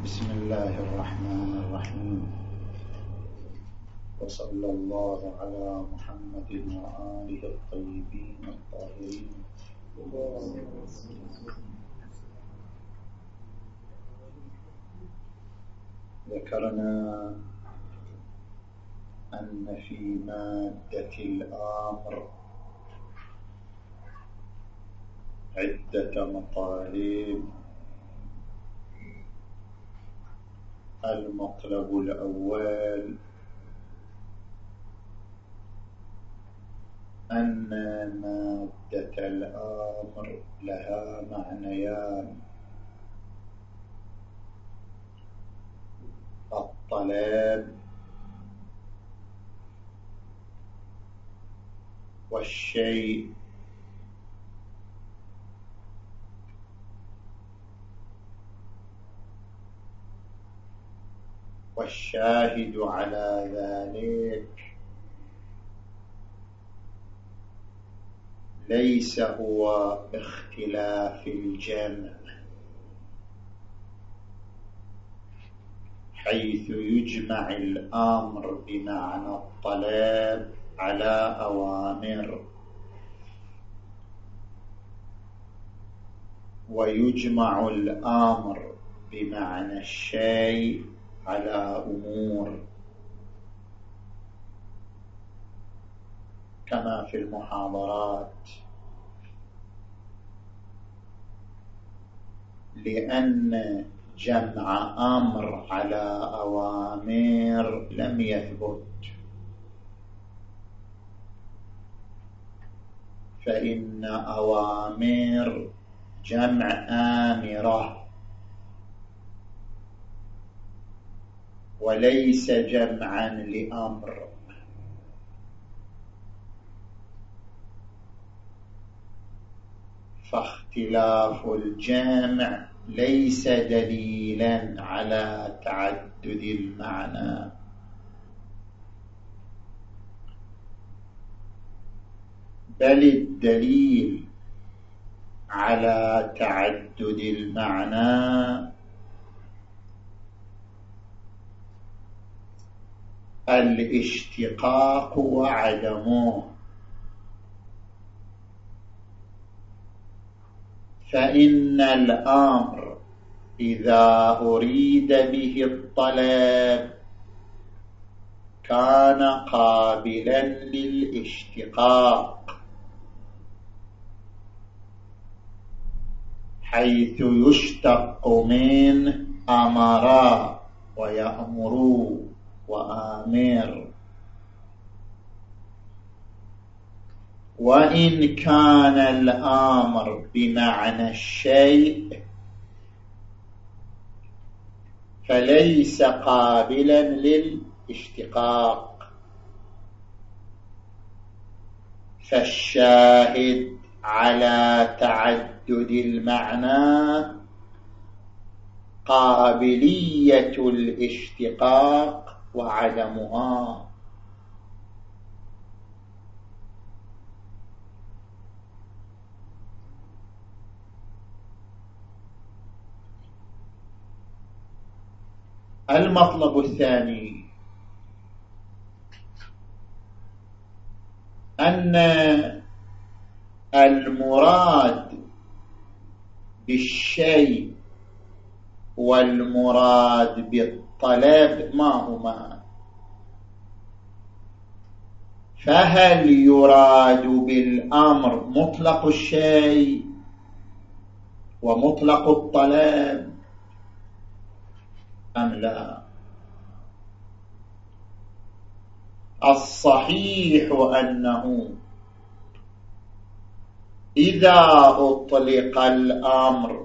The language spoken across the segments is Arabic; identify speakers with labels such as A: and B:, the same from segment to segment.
A: بسم الله الرحمن الرحيم، وصلى الله على محمد وآله الطيبين الطاهرين. ذكرنا أن في مادة الأمر عدة مطالب. المطلب الأول أن مادة الأمر لها معنيان: الطلب والشيء. والشاهد على ذلك ليس هو اختلاف الجمع، حيث يجمع الأمر بمعنى الطلب على أوامر، ويجمع الأمر بمعنى الشيء على أمور، كما في المحاضرات، لأن جمع أمر على أوامر لم يثبت، فإن أوامر جمع آمرة وليس جمعا لأمر. فاختلاف الجمع ليس دليلا على تعدد المعنى، بل الدليل على تعدد المعنى الاشتقاق وعدمه. فإن الأمر إذا أريد به الطلب كان قابلا للاشتقاق، حيث يشتق من أمر ويأمر وآمر. وإن كان الأمر بمعنى الشيء فليس قابلا للاشتقاق. فالشاهد على تعدد المعنى قابلية الاشتقاق وعدمها. المطلب الثاني أن المراد بالشيء والمراد بالطلب ما هما؟ فهل يراد بالأمر مطلق الشيء ومطلق الطلب أم لا؟ الصحيح أنه إذا أطلق الأمر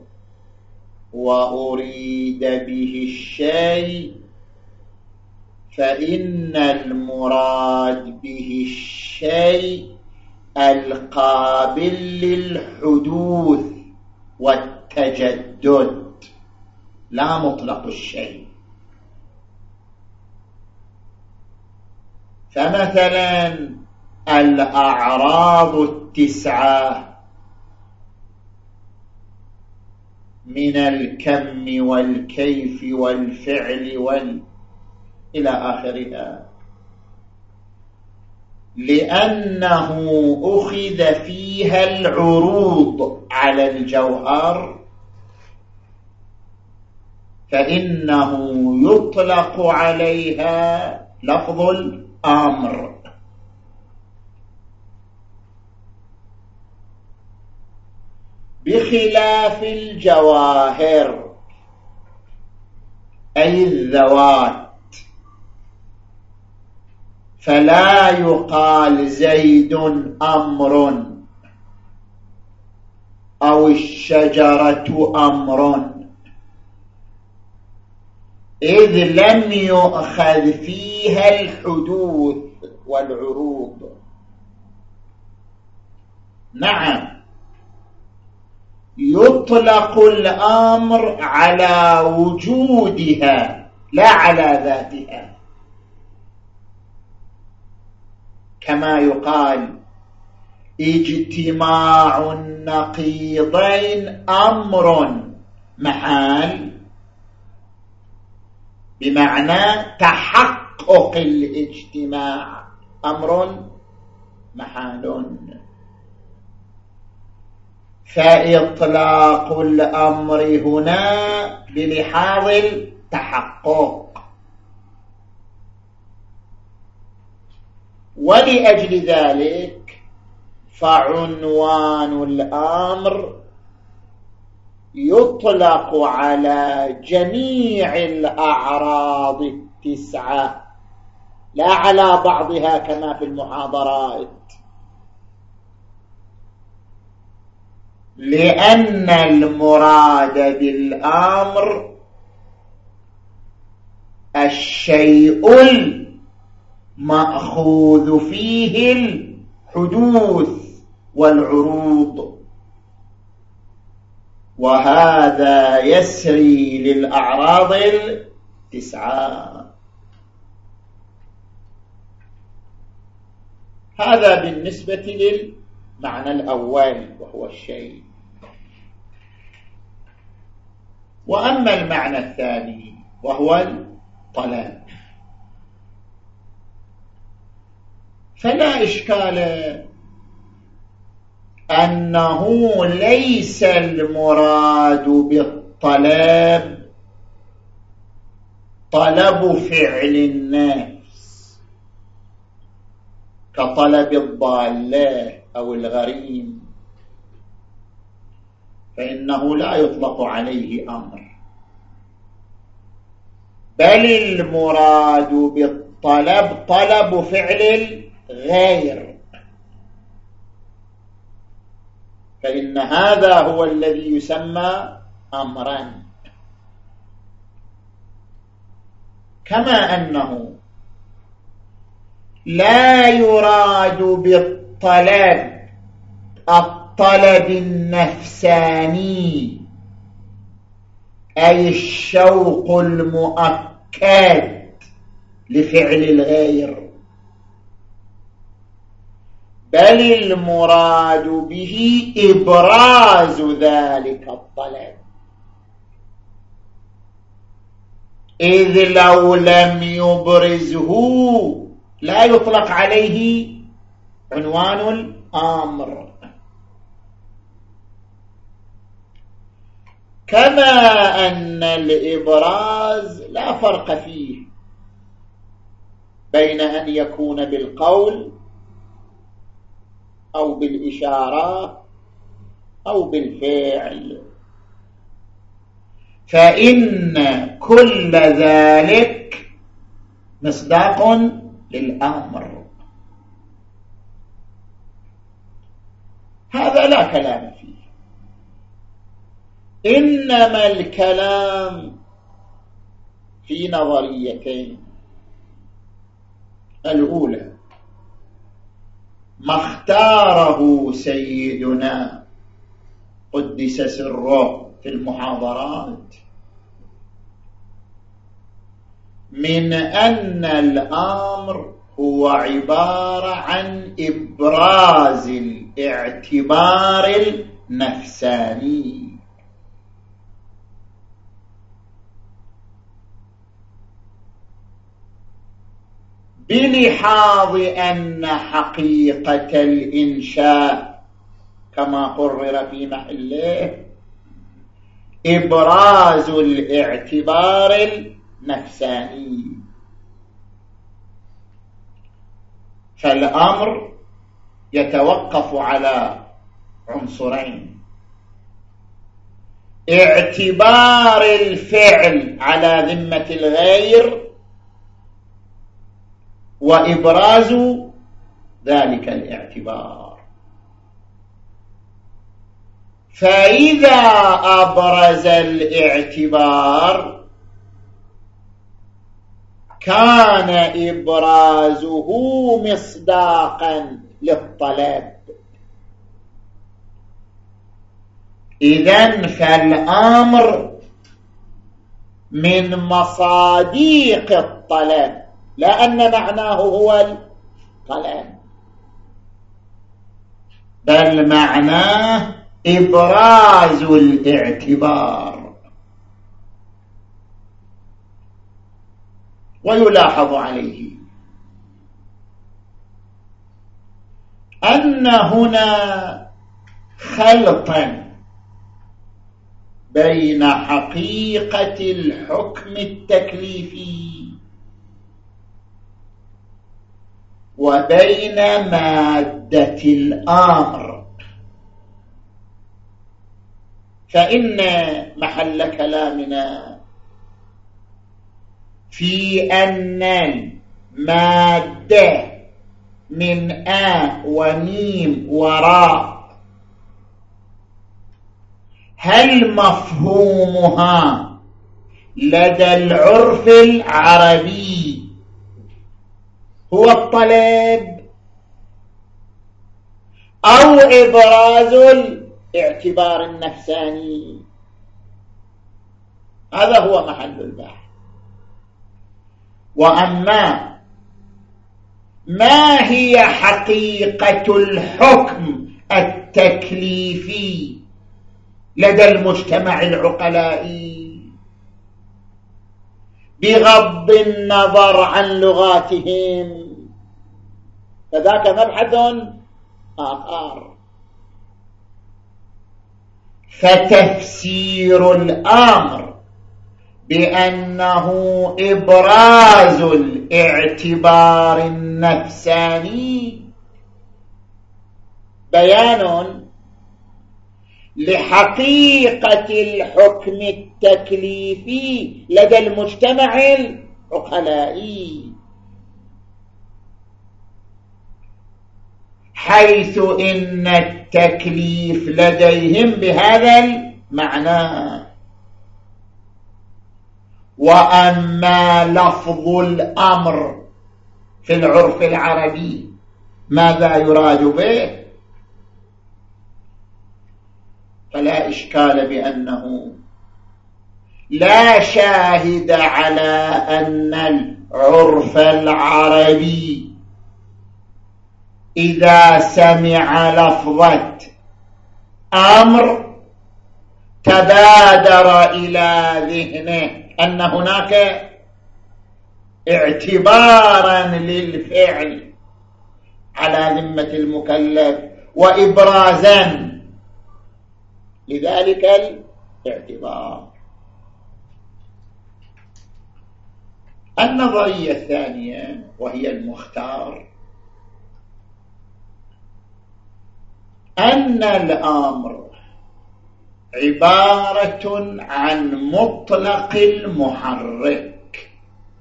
A: وأريد به الشيء فإن المراد به الشيء القابل للحدوث والتجدد، لا مطلق الشيء. فمثلا الأعراض التسعة من الكم والكيف والفعل إلى آخرها، لأنه أخذ فيها العروض على الجوهر، فإنه يطلق عليها لفظ الأمر. بخلاف الجواهر أي الذوات، فلا يقال زيد أمر أو الشجرة أمر، إذ لم يؤخذ فيها الحدوث والعروض. نعم، يطلق الأمر على وجودها لا على ذاتها، كما يقال اجتماع النقيضين أمر محال، بمعنى تحقق الاجتماع أمر محال. فإطلاق الأمر هنا بلحاظ التحقق، ولأجل ذلك فعنوان الأمر يطلق على جميع الأعراض التسعة لا على بعضها كما في المحاضرات، لأن المراد بالأمر الشيء المأخوذ فيه الحدوث والعروض، وهذا يسري للأعراض التسعة. هذا بالنسبة للمعنى الأول وهو الشيء. وأما المعنى الثاني وهو الطلب، فلا إشكال أنه ليس المراد بالطلب طلب فعل النفس كطلب الضالة أو الغريم، فإنه لا يطلق عليه أمر، بل المراد بالطلب طلب فعل الغير، فإن هذا هو الذي يسمى أمرا. كما أنه لا يراد بالطلب الطلب النفساني أي الشوق المؤكد لفعل الغير، بل المراد به إبراز ذلك الطلب، إذ لو لم يبرزه لا يطلق عليه عنوان الأمر. كما أن الإبراز لا فرق فيه بين أن يكون بالقول أو بالإشارة أو بالفعل، فإن كل ذلك مصداق للأمر. هذا لا كلام فيه، إنما الكلام في نظريتين. الأولى ما اختاره سيدنا قدس سره في المحاضرات من أن الأمر هو عبارة عن إبراز الاعتبار النفساني، بلحاظ أن حقيقة الإنشاء كما قرر في محله إبراز الاعتبار النفساني. فالأمر يتوقف على عنصرين: اعتبار الفعل على ذمة الغير، وإبراز ذلك الاعتبار. فإذا أبرز الاعتبار كان إبرازه مصداقا للطلب. إذن فالأمر من مصاديق الطلب، لا أن معناه هو الطلب، بل معناه إبراز الاعتبار. ويلاحظ عليه أن هنا خلطا بين حقيقة الحكم التكليفي وبين مادة الأمر. فإن محل كلامنا في أن المادة من آ وميم وراء هل مفهومها لدى العرف العربي هو الطلب أو إبراز الاعتبار النفساني؟ هذا هو محل البحث. وأما ما هي حقيقة الحكم التكليفي لدى المجتمع العقلائي بغض النظر عن لغاتهم، فذاك مبحث آخر. فتفسير الأمر بأنه إبراز الاعتبار النفساني بيان لحقيقة الحكم التكليفي لدى المجتمع العقلائي، حيث إن التكليف لديهم بهذا المعنى. وأما لفظ الأمر في العرف العربي ماذا يراد به؟ فلا إشكال بأنه لا شاهد على أن العرف العربي إذا سمع لفظة أمر تبادر إلى ذهنه أن هناك اعتبارا للفعل على ذمة المكلف وإبرازا لذلك الاعتبار. النظرية الثانية وهي المختار أن الأمر عبارة عن مطلق المحرك،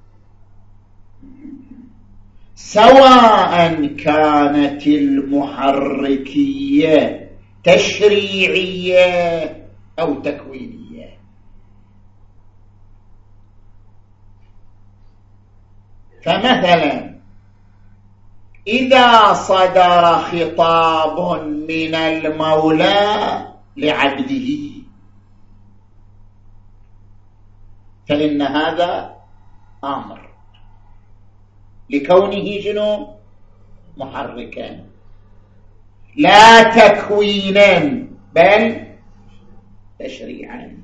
A: سواء كانت المحركية تشريعية أو تكوينية. فمثلا إذا صدر خطاب من المولى لعبده فإن هذا أمر لكونه شنو؟ محركا، لا تكوينا بل تشريعا.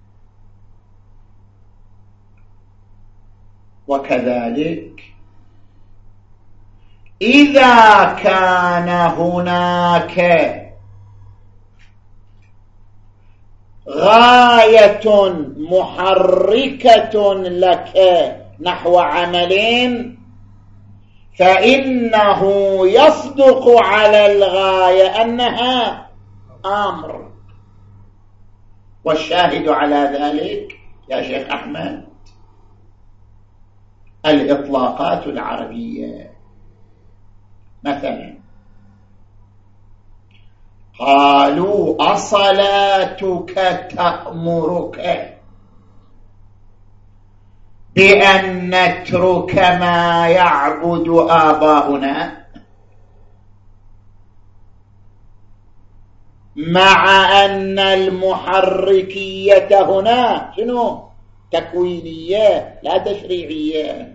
A: وكذلك إذا كان هناك غاية محركة لك نحو عمل فإنه يصدق على الغاية أنها أمر. والشاهد على ذلك يا شيخ أحمد الإطلاقات العربية. مثلا قالوا أصلاتك تأمرك بأن نترك ما يعبد آباؤنا، مع أن المحركية هنا شنو؟ تكوينية لا تشريعية.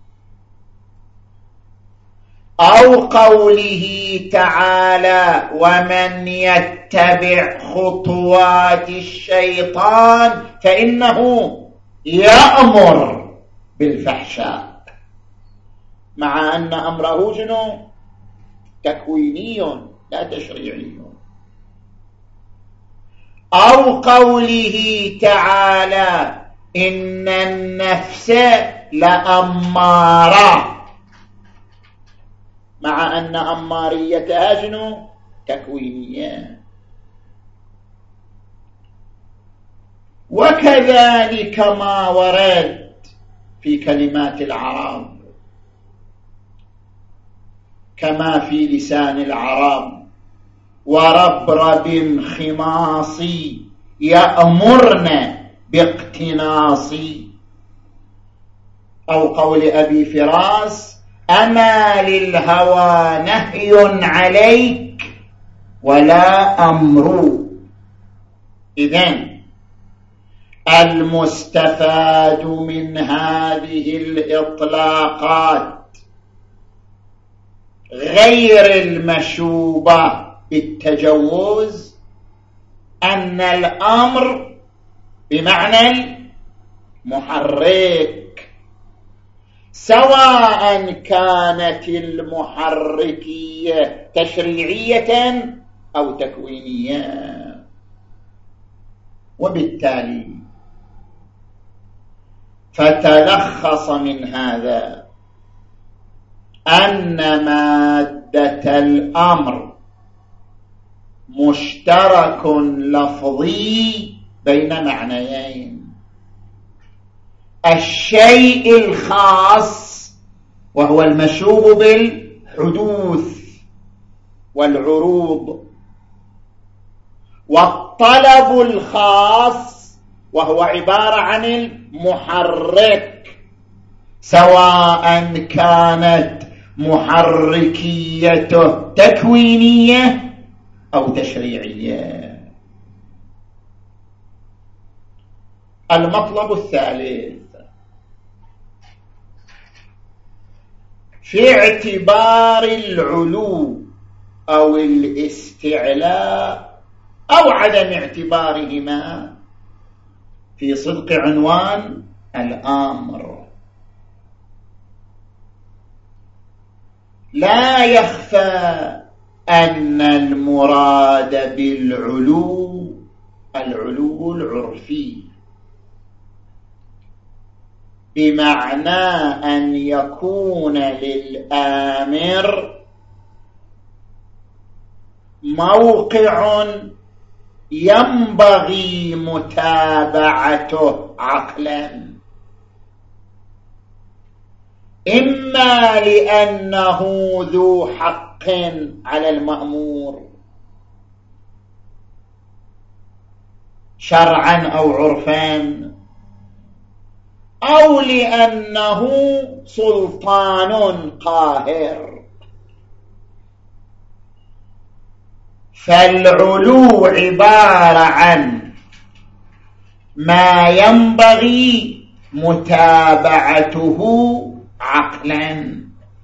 A: أو قوله تعالى ومن يتبع خطوات الشيطان فإنه يأمر بالفحشاء، مع أن أمره شنو؟ تكويني لا تشريعي. أو قوله تعالى إن النفس لأمارة، مع أن أماريتها شنو؟ تكوينية. وكذلك ما ورد في كلمات العرب كما في لسان العرب وربرب خماص يأمرن باقتناص، أو قول أبي فراس أما للهوى نهي عليك ولا أمر. إذن المستفاد من هذه الإطلاقات غير المشوبة بالتجوز أن الأمر بمعنى المحرك، سواء كانت المحركية تشريعية أو تكوينية. وبالتالي فتلخص من هذا أن مادة الأمر مشترك لفظي بين معنيين: الشيء الخاص وهو المشوب بالحدوث والعروض، والطلب الخاص وهو عبارة عن المحرك، سواء كانت محركيته تكوينية أو تشريعية. المطلب الثالث في اعتبار العلو أو الاستعلاء أو عدم اعتبارهما في صدق عنوان الأمر. لا يخفى أن المراد بالعلو العلو العرفي، بمعنى أن يكون للآمر موقع ينبغي متابعته عقلا، إما لأنه ذو حق على المأمور شرعا أو عرفا، أو لأنه سلطان قاهر. فالعلو عبارة عن ما ينبغي متابعته عقلا،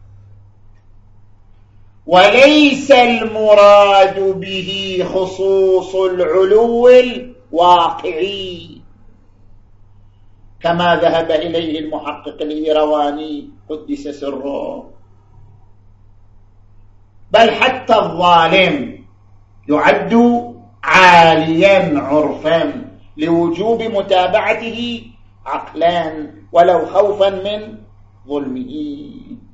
A: وليس المراد به خصوص العلو الواقعي كما ذهب إليه المحقق الإيرواني قدس سره. بل حتى الظالم يعد عاليا عرفا لوجوب متابعته عقلا ولو خوفا من ظلمه.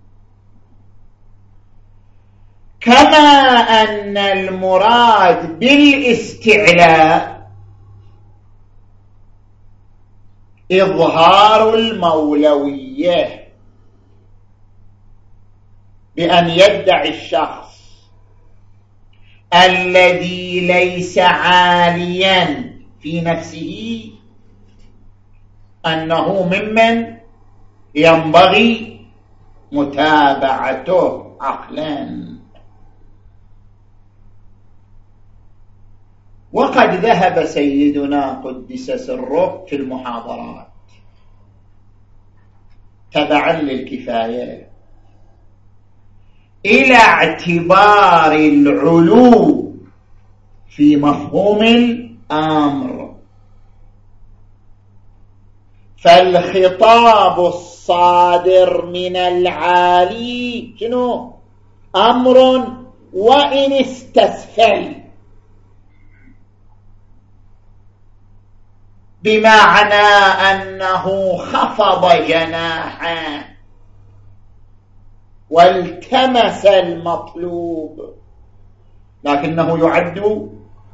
A: كما أن المراد بالاستعلاء إظهار المولوية بأن يدعي الشخص الذي ليس عاليا في نفسه أنه ممن ينبغي متابعته عقلا. وقد ذهب سيدنا قدس سره في المحاضرات تبعا للكفاية إلى اعتبار العلو في مفهوم الأمر، فالخطاب الصادر من العالي شنو؟ أمر وإن استسفل، بمعنى أنه خفض جناحه والتمس المطلوب، لكنه يعد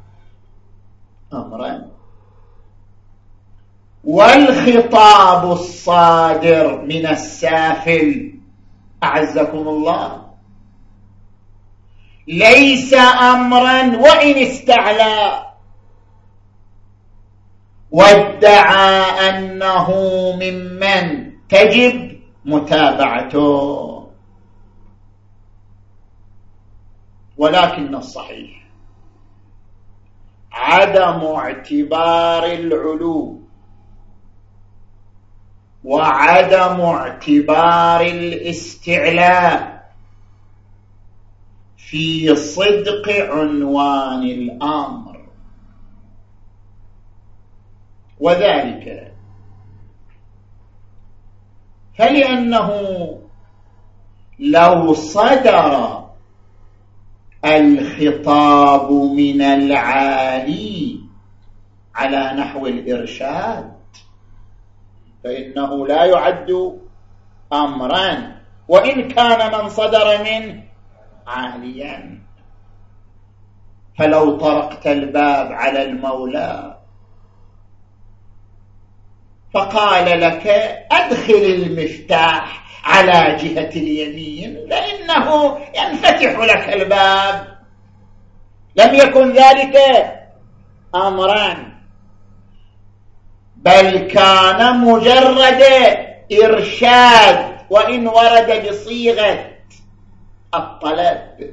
A: أمرا. والخطاب الصادر من السافل أعزكم الله ليس أمرا وإن استعلى وادعى أنه ممن تجب متابعته، ولكن الصحيح عدم اعتبار العلو وعدم اعتبار الاستعلاء في صدق عنوان الأمر، وذلك فلأنه لو صدر الخطاب من العالي على نحو الإرشاد فإنه لا يعد أمرا وإن كان من صدر منه عاليا. فلو طرقت الباب على المولى فقال لك أدخل المفتاح على جهة اليمين لأنه ينفتح لك الباب، لم يكن ذلك أمرا، بل كان مجرد إرشاد وإن ورد بصيغة الطلب،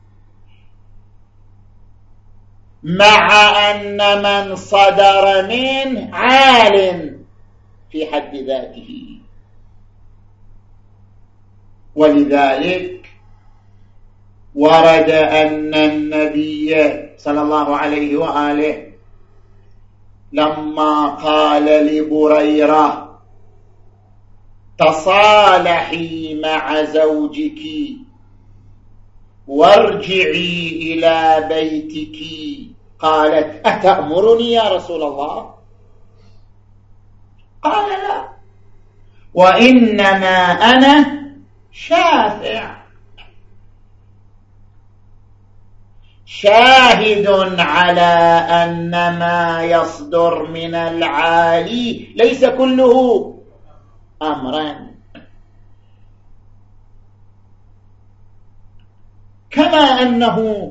A: مع أن من صدر منه عال في حد ذاته. ولذلك ورد أن النبي صلى الله عليه وآله لما قال لبريرة تصالحي مع زوجك وارجعي إلى بيتك، قالت أتأمرني يا رسول الله؟ قال لا، وإنما أنا شافع، شاهد على أن ما يصدر من العالي ليس كله أمرا. كما أنه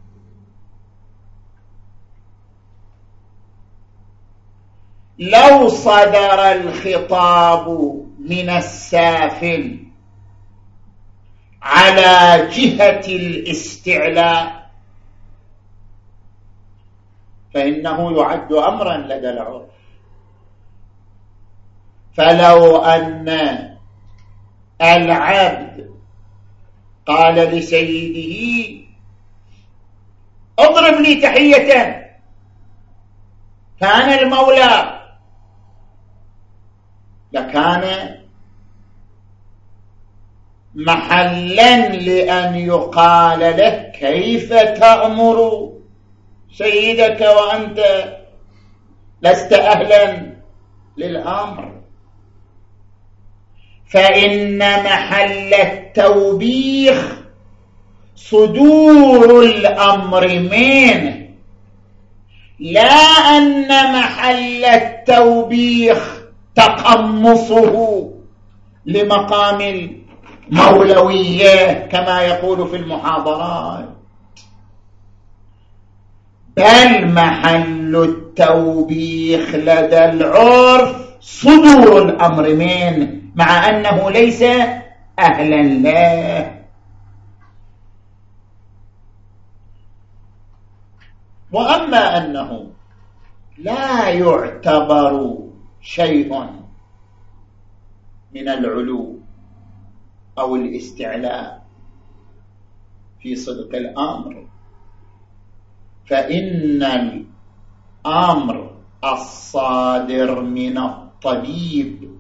A: لو صدر الخطاب من السافل على جهة الاستعلاء فإنه يعد أمرا لدى العرف. فلو أن العبد قال لسيده اضرب لي تحية، كان المولى لكان محلا لأن يقال له كيف تأمر سيدك وأنت لست أهلا للأمر. فإن محل التوبيخ صدور الأمر منه، لا أن محل التوبيخ تقمصه لمقام المولوية كما يقول في المحاضرات، بل محل التوبيخ لدى العرف صدور الأمر منه مع أنه ليس أهلا له. وأما أنه لا يعتبر شيء من العلو أو الاستعلاء في صدق الأمر، فإن الأمر الصادر من الطبيب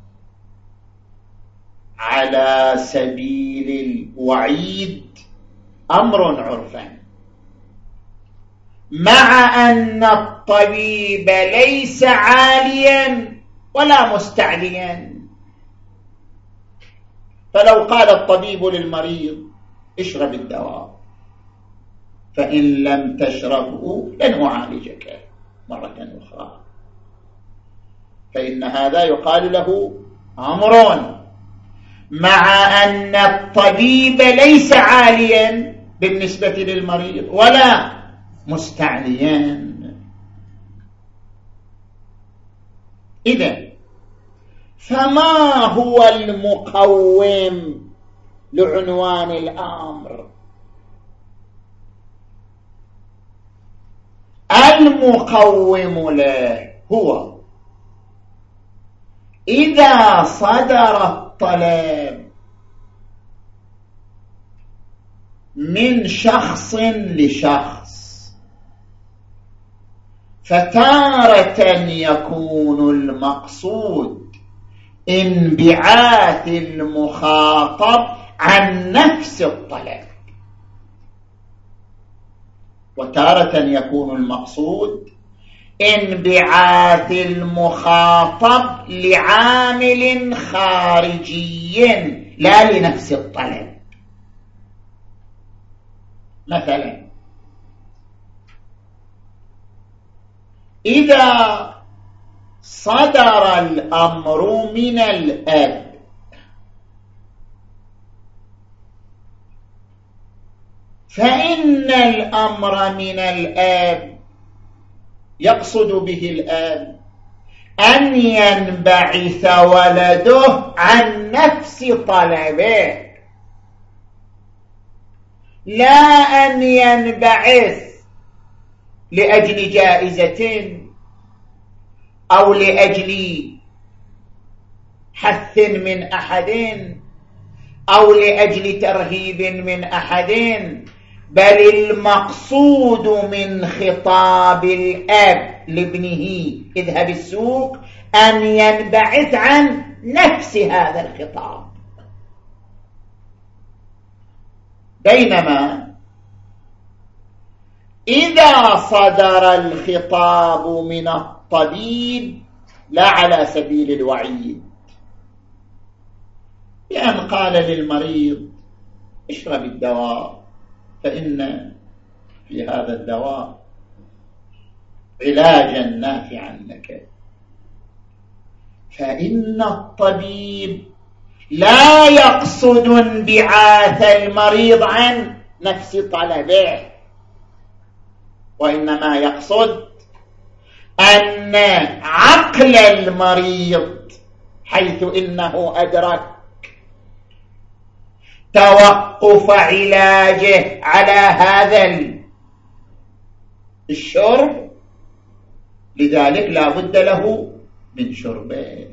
A: على سبيل الوعيد أمر عرفا، مع أن الطبيب ليس عاليا ولا مستعليا. فلو قال الطبيب للمريض اشرب الدواء، فإن لم تشربه لن أعالجك مرة أخرى، فإن هذا يقال له أمر، مع أن الطبيب ليس عاليا بالنسبة للمريض ولا مستعليا. إذن فما هو المقوم لعنوان الأمر؟ المقوم له هو إذا صدر الطلب من شخص لشخص، فتارة يكون المقصود انبعاث المخاطب عن نفس الطلب، وتارة يكون المقصود انبعاث المخاطب لعامل خارجي لا لنفس الطلب. مثلا إذا صدر الأمر من الأب فإن الأمر من الأب يقصد به الأب أن ينبعث ولده عن نفس طلبه، لا أن ينبعث لأجل جائزة أو لأجل حث من أحد أو لأجل ترهيب من أحد، بل المقصود من خطاب الأب لابنه اذهب السوق أن ينبعث عن نفس هذا الخطاب. بينما إذا صدر الخطاب من الطبيب لا على سبيل الوعيد، لأن قال للمريض اشرب الدواء فإن في هذا الدواء علاجا نافعا لك، فإن الطبيب لا يقصد انبعاث المريض عن نفس طلبه، وإنما يقصد أن عقل المريض حيث إنه أدرك توقف علاجه على هذا الشرب، لذلك لا بد له من شربه.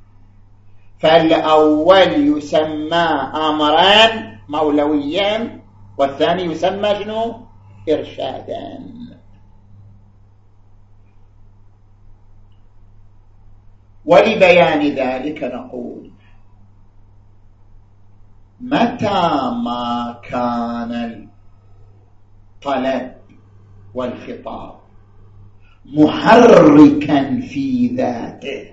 A: فالأول يسمى أمرا مولويا، والثاني يسمى شنو؟ إرشادا. ولبيان ذلك نقول متى ما كان الطلب والخطاب محركا في ذاته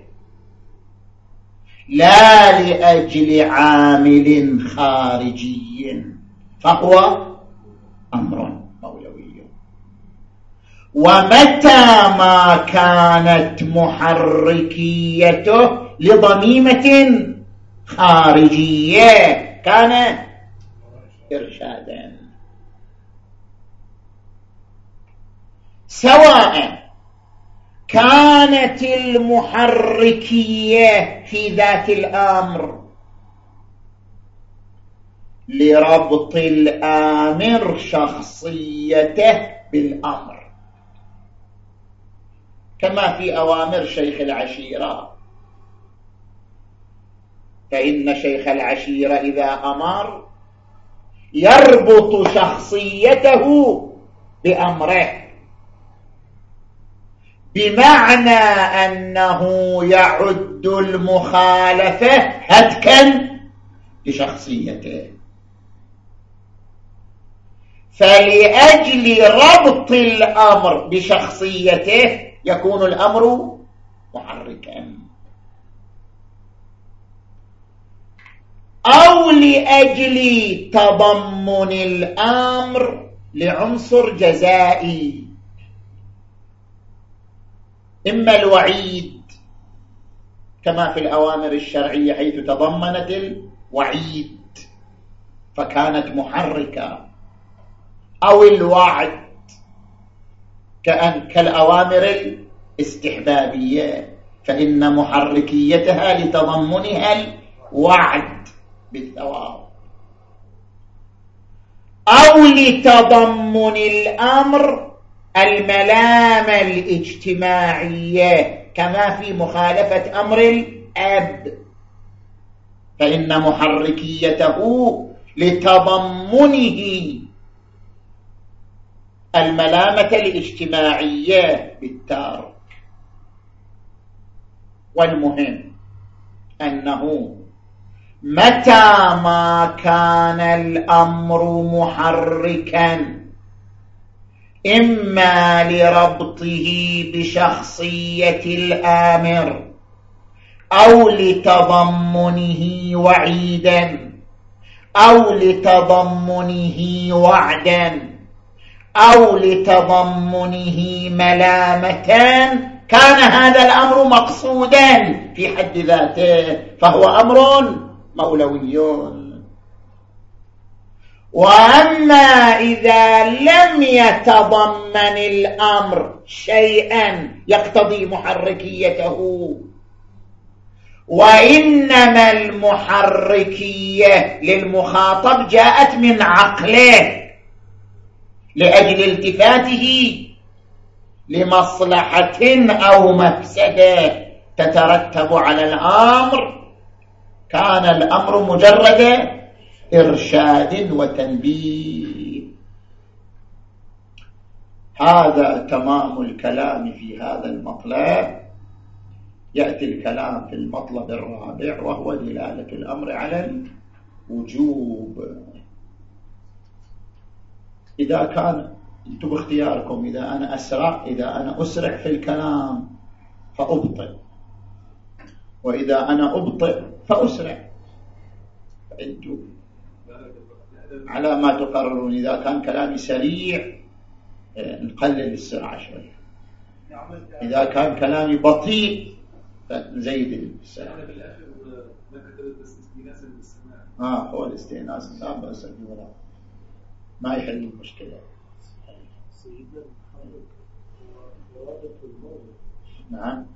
A: لا لأجل عامل خارجي فهو أمر مولوي. ومتى ما كانت محركيته لضميمة خارجية كان إرشادا، سواء كانت المحركية في ذات الأمر لربط الآمر شخصيته بالأمر، كما في أوامر شيخ العشيرة، فإن شيخ العشيرة إذا أمر يربط شخصيته بأمره، بمعنى أنه يعد المخالفة هتكا لشخصيته. فلأجل ربط الأمر بشخصيته يكون الأمر محركا، أو لأجل تضمن الأمر لعنصر جزائي، إما الوعيد كما في الأوامر الشرعية حيث تضمنت الوعيد فكانت محركة، أو الوعد كالأوامر الاستحبابية فإن محركيتها لتضمنها الوعد بالثواب، أو لتضمن الأمر الملامة الاجتماعية كما في مخالفة أمر الأب، فإن محركيته لتضمنه الملامة الاجتماعية بالتارك. والمهم أنه متى ما كان الأمر محركا إما لربطه بشخصية الآمر أو لتضمنه وعيدا أو لتضمنه وعدا أو لتضمنه ملامة، كان هذا الأمر مقصودا في حد ذاته فهو أمر مولوي. وأما إذا لم يتضمن الأمر شيئا يقتضي محركيته، وإنما المحركية للمخاطب جاءت من عقله لأجل التفاته لمصلحة أو مفسدة تترتب على الأمر، كان الأمر مجرد إرشاد وتنبيه. هذا تمام الكلام في هذا المطلب. يأتي الكلام في المطلب الرابع وهو دلالة الأمر على الوجوب. إذا كان أنتم باختياركم، إذا أنا أسرع في الكلام فأبطئ، وإذا أنا أبطئ فأسرع، فأنتم على ما تقررون. إذا كان كلامي سريع نقلل السرعة شوية، إذا كان كلامي بطيء فنزيد السرعة. هو الاستئناس لا بأس به، ما يحل المشكلة. نعم،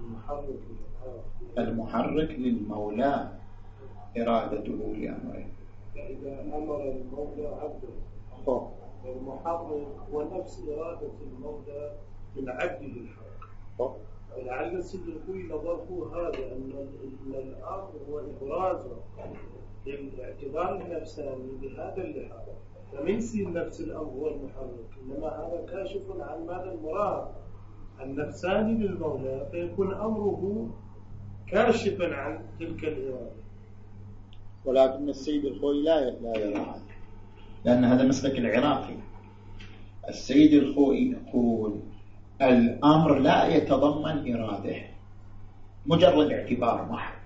A: المحرك للمولى إرادته لأمره.
B: إذا أمر المولى عبده المحرك ونفس إرادة المولى بالعبد للحق. ولعل السلوكي نظره هذا أن الأمر هو إبرازه للاعتبار النفساني بهذا اللحاظ، فليس نفس الأمر هو المحرك، إنما هذا كاشف عن ماذا المراد النفساني للمولى، فيكون أمره كاشفا عن تلك الإرادة.
A: ولكن السيد الخوئي لا يرى هذا، لأن هذا مسلك العراقي. السيد الخوئي يقول الأمر لا يتضمن إرادة، مجرد اعتبار محض،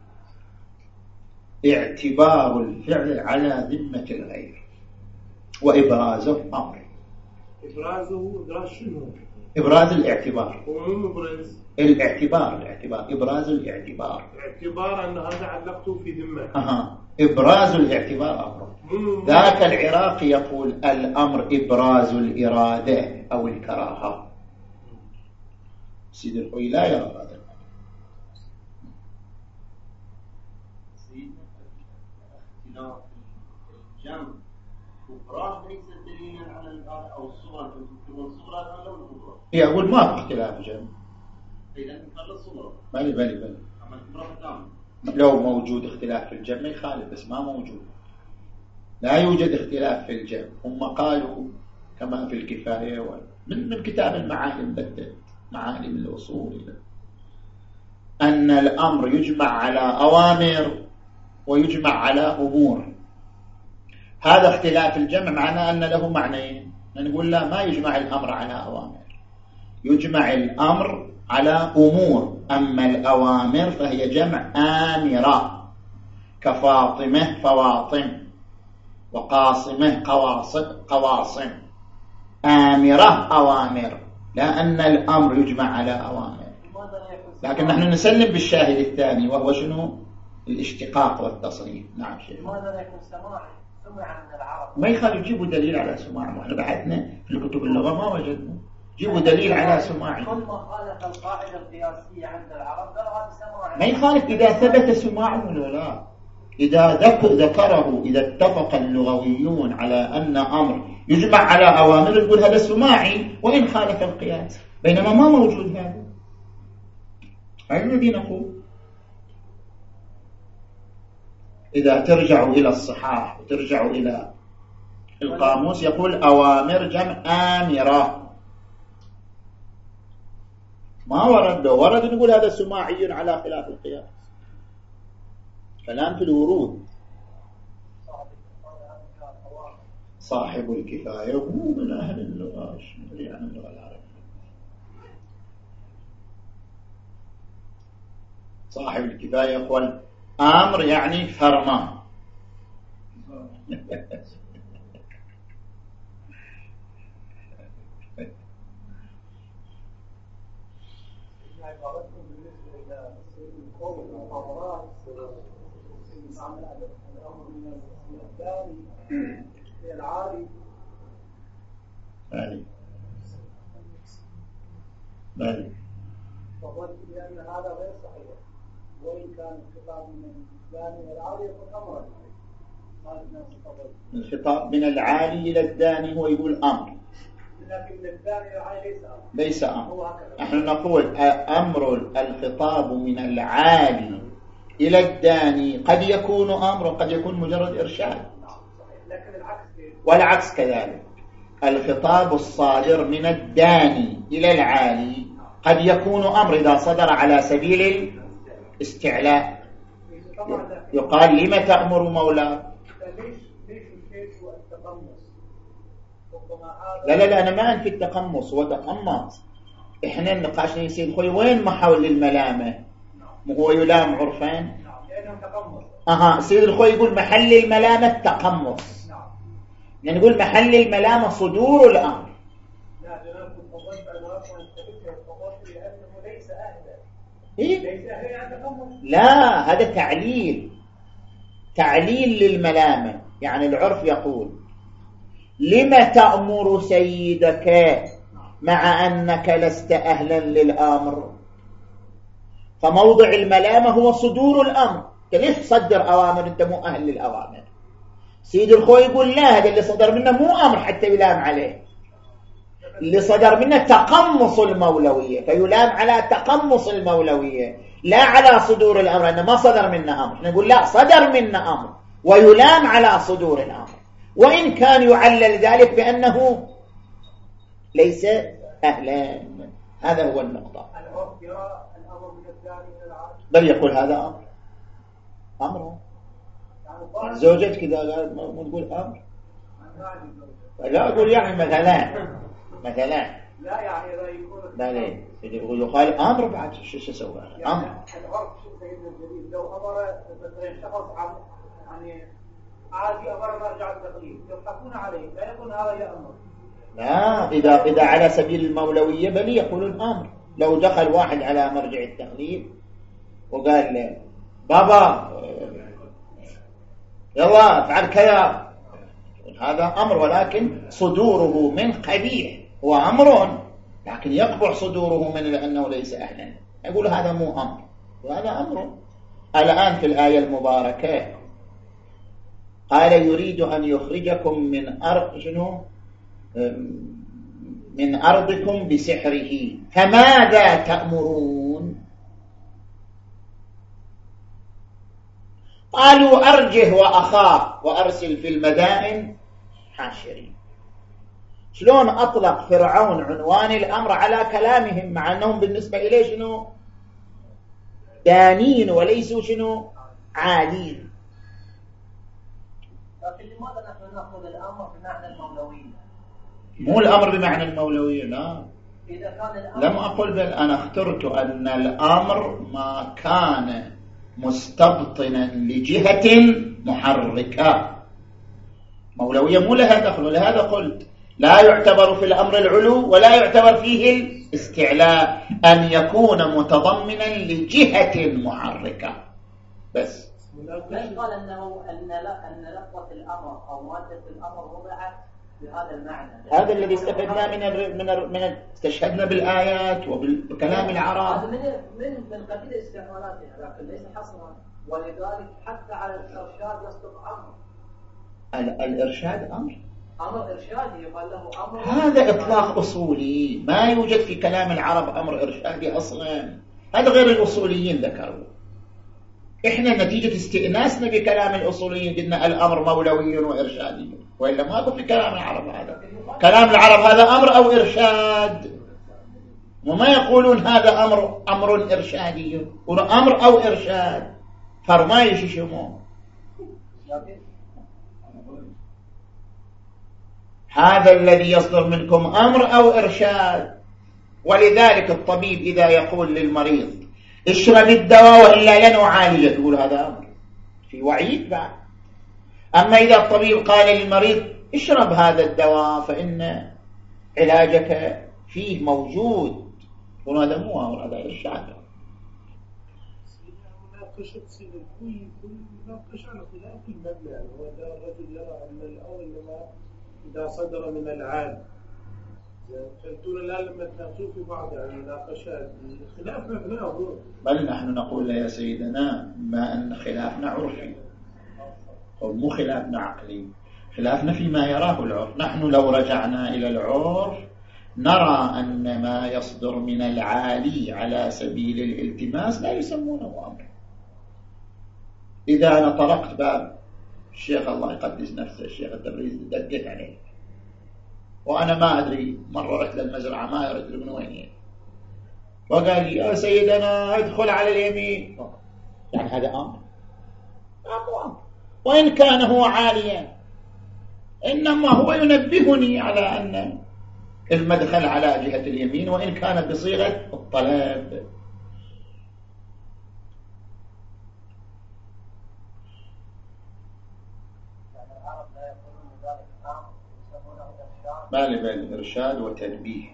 A: اعتبار الفعل على ذمة الغير وإبرازه أمر.
B: إبرازه إبراز شنو؟
A: إبراز الاعتبار.
B: ومو إبراز
A: الاعتبار إبراز الاعتبار.
B: اعتبار أن هذا علقته في ذمة.
A: إبراز الاعتبار أمر. ذاك العراقي يقول الأمر إبراز الإرادة أو الكراهة. سيد الخوئي لا يرى هذا.
C: اختلاف الجمع إبراز ليس دليلا على الإرادة أو الصورة، والصورة لو الكبرى.
A: يقول ما في اختلاف جمع.
C: إذا كان الصورة.
A: بلي.
C: أما الكبرى تام.
A: لو موجود اختلاف في الجمع يخالف، بس ما موجود. لا يوجد اختلاف في الجمع. هم قالوا كما في الكفاية من كتاب المعالم بدت معالم الأصول أن الأمر يجمع على أوامر ويجمع على أمور. هذا اختلاف الجمع معناه أن له معنيين. نقول لا، ما يجمع الأمر على أوامر، يجمع الأمر على أمور. أما الأوامر فهي جمع آمرة، كفاطمة فواطم، وقاصمة قواصم. آمرة أوامر، لا أن الأمر يجمع على أوامر. لكن نحن نسلم بالشاهد الثاني وهو شنو؟ الاشتقاق والتصريف. نعم شيخ.
D: لماذا لا يكون سماع من العرب؟
A: ما يخالف، جيبوا دليل على سماع. واحنا بحثنا في الكتب اللغة ما وجدنا. جيبوا دليل على سماع.
D: كل ما خالف القاعدة القياسية عند العرب قالوا هذا سماع.
A: ما يخالف إذا ثبت سماع ولا لا. إذا ذكره، إذا اتفق اللغويون على أن أمر يجمع على أوامر، يقول هذا سماعي وإن خالف القياس، بينما ما موجود هذا. هذا الذي نقول. إذا ترجعوا إلى الصحاح وترجعوا إلى القاموس يقول أوامر جمع آمرة. ما ورد له، ورد نقول هذا سماعي على خلاف القياس. كلام في الورود. صاحب الكفاية هو من أهل اللغة، ندري عن اللغة العربية. صاحب الكفاية يقول أمر يعني فرمان. بلي.
D: فقلت بأن هذا غير صحيح، وإن كان الخطاب من الداني العالي يكون أمرا.
A: الخطاب من العالي إلى الداني هو يقول أمر،
D: لكن من الداني إلى العالي
A: ليس أمر. نحن نقول أمر الخطاب من العالي إلى الداني قد يكون أمر وقد يكون مجرد إرشاد، والعكس كذلك. الخطاب الصادر من الداني إلى العالي قد يكون أمر إذا صدر على سبيل الاستعلاء. يقال لما تأمر مولاك؟ لا أنا ما أنفي التقمص وتقمص. إحنا النقاش يصير خوي وين محاول للملامة؟ هو يلام عرفان. سيد الخوي يقول محل الملامة التقمص، يعني نقول محل الملامة صدور الأمر. لا، هذا تعليل للملامة. يعني العرف يقول لما تأمر سيدك مع أنك لست أهلا للأمر، فموضع الملامة هو صدور الأمر. ليش تصدر أوامر أنت مو أهل للأوامر؟ سيد الخوي يقول لا، هذا اللي صدر منه مو أمر حتى يلام عليه، اللي صدر منه تقمص المولوية، فيلام على تقمص المولوية لا على صدور الأمر. أنه ما صدر منه أمر، نقول لا، صدر منه أمر ويلام على صدور الأمر، وإن كان يعلل ذلك بأنه ليس أهلا. هذا هو النقطة.
D: الأمر من الداني إلى العالي،
A: بل يقول هذا أمر زوجتك إذا قالت مو تقول أمر؟ لا أقول يعني مثلا
D: لا يعني إذا يكون
A: لا ليه يقال أمر بعد شو أسوي أمر
D: العرف سيدنا الجليل لو أمر شخص يعني عادي أمر مرجع التقليد يضحكون عليه لا يقول هذا يأمر.
A: لا إذا على سبيل المولوية بل يقولون أمر. لو دخل واحد على مرجع التقليد وقال له بابا يلا افعل كذا هذا أمر ولكن صدوره من قبيح هو أمر لكن يقبح صدوره من لأنه ليس أهلا يقول هذا مو أمر وهذا أمر. الآن في الآية المباركة قال يريد أن يخرجكم من أرضكم بسحره فماذا تأمرون؟ قالوا أرجه وأخاه وأرسل في المدائن حاشرين. شلون أطلق فرعون عنوان الأمر على كلامهم مع أنهم بالنسبة إليه شنو دانين وليسوا شنو عالين.
E: لكن لماذا نحن نأخذ الأمر بمعنى المولوية؟
A: مو الأمر بمعنى المولوية لا
E: إذا كان الأمر
A: لم أقل بل أنا اخترت أن الأمر ما كان مستبطنا لجهة محركة. مولوية مو لها دخل ولهذا قلت لا يعتبر في الأمر العلو ولا يعتبر فيه الاستعلاء أن يكون متضمنا لجهة محركة بس.
E: من قال أن لفظة الأمر أو مادة الأمر وضعت بهذا المعنى؟
A: هذا الذي استفدنا من استشهدنا بالآيات وبكلام العرب.
E: هذا من قبيل استعمالاتها لكن ليس حصرا ولذلك حتى على الإرشاد يصدق أمر.
A: الإرشاد
E: أمر إرشادي يقال له أمر.
A: هذا إطلاق أصولي ما يوجد في كلام العرب أمر إرشادي أصلا. هذا غير الأصوليين ذكروا. إحنا نتيجة استئناسنا بكلام الأصوليين قلنا الأمر مولوي وإرشادي وإلا ما أقول في كلام العرب هذا. كلام العرب هذا أمر أو إرشاد وما يقولون هذا أمر إرشادي أمر أو إرشاد فرمايش يشمون. هذا الذي يصدر منكم أمر أو إرشاد. ولذلك الطبيب إذا يقول للمريض اشرب الدواء وإلا لنعالجه يقول هذا أمر في وعيد بعد. أما إذا الطبيب قال للمريض اشرب هذا الدواء فإن علاجك فيه موجود يقول هذا مو أمر هذا إرشاد.
B: مناقشة على خلاف المبنى وهذا الرجل يرى أن الأمر لما إذا صدر من العالم فأنتم الآن لما تناقشوا في بعض المناقشات خلاف مبناه
A: بل نحن نقول يا سيدنا ما أن خلافنا عرفي مو خلافنا عقلي. خلافنا فيما يراه العرف. نحن لو رجعنا إلى العرف نرى أن ما يصدر من العالي على سبيل الالتماس لا يسمونه أمر. إذا أنا طرقت باب الشيخ الله يقدس نفسه الشيخ التبريزي دقت عليه وأنا ما أدري مرة رحت للمزرعة ما أدري من وين وقال لي يا سيدنا ادخل على اليمين يعني هذا أمر وإن كان هو عاليا إنما هو ينبهني على أن المدخل على جهة اليمين وإن كان بصيغة الطلب. ما لبين إرشاد وتنبيه.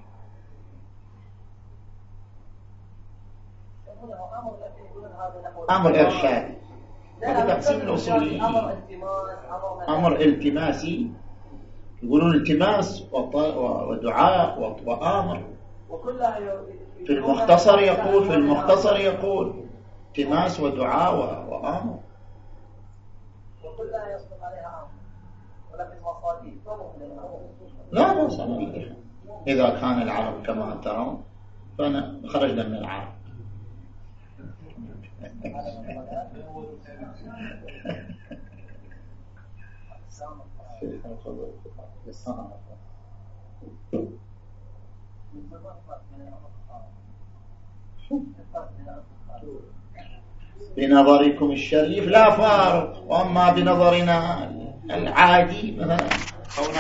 A: أمر إرشادي هذا تقسيم الأصوليين. أمر التماسي يقولون التماس ودعاء وآمر. في المختصر يقول التماس ودعاء وآمر
E: وكلها يصدق عليها أمر ولكن مصاديق
A: لا صحيح. إذا كان العرب كما ترون فأنا خرجنا من العرب. بنظركم الشريف لا فارق، وأما بنظرنا العادي مثلا كون